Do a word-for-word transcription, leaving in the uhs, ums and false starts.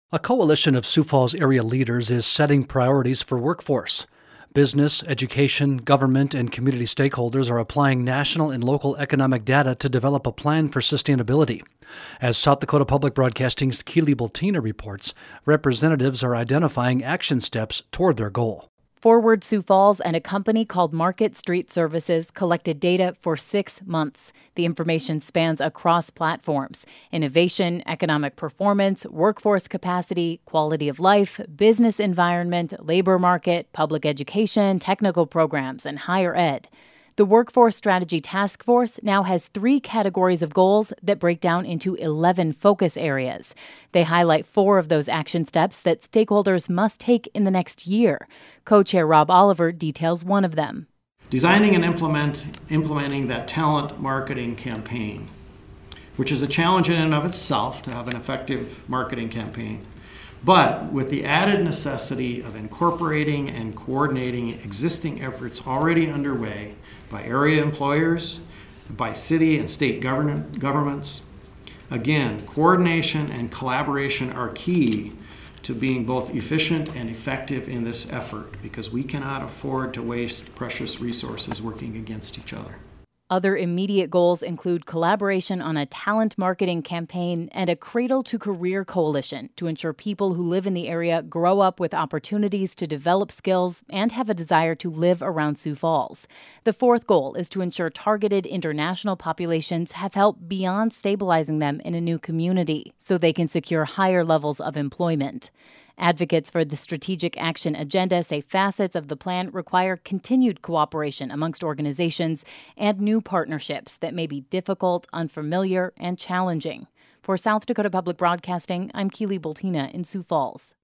A coalition of Sioux Falls area leaders is setting priorities for workforce. Business, education, government, and community stakeholders are applying national and local economic data to develop a plan for sustainability. As South Dakota Public Broadcasting's Keely Bultina reports, representatives are identifying action steps toward their goal. Forward Sioux Falls and a company called Market Street Services collected data for six months. The information spans across platforms: innovation, economic performance, workforce capacity, quality of life, business environment, labor market, public education, technical programs, and higher ed. The Workforce Strategy Task Force now has three categories of goals that break down into eleven focus areas. They highlight four of those action steps that stakeholders must take in the next year. Co-chair Rob Oliver details one of them. Designing and implement, implementing that talent marketing campaign, which is a challenge in and of itself to have an effective marketing campaign, but with the added necessity of incorporating and coordinating existing efforts already underway by area employers, by city and state government, governments. Again, coordination and collaboration are key to being both efficient and effective in this effort, because we cannot afford to waste precious resources working against each other. Other immediate goals include collaboration on a talent marketing campaign and a Cradle to Career coalition to ensure people who live in the area grow up with opportunities to develop skills and have a desire to live around Sioux Falls. The fourth goal is to ensure targeted international populations have help beyond stabilizing them in a new community so they can secure higher levels of employment. Advocates for the Strategic Action Agenda say facets of the plan require continued cooperation amongst organizations and new partnerships that may be difficult, unfamiliar, and challenging. For South Dakota Public Broadcasting, I'm Keely Bultina in Sioux Falls.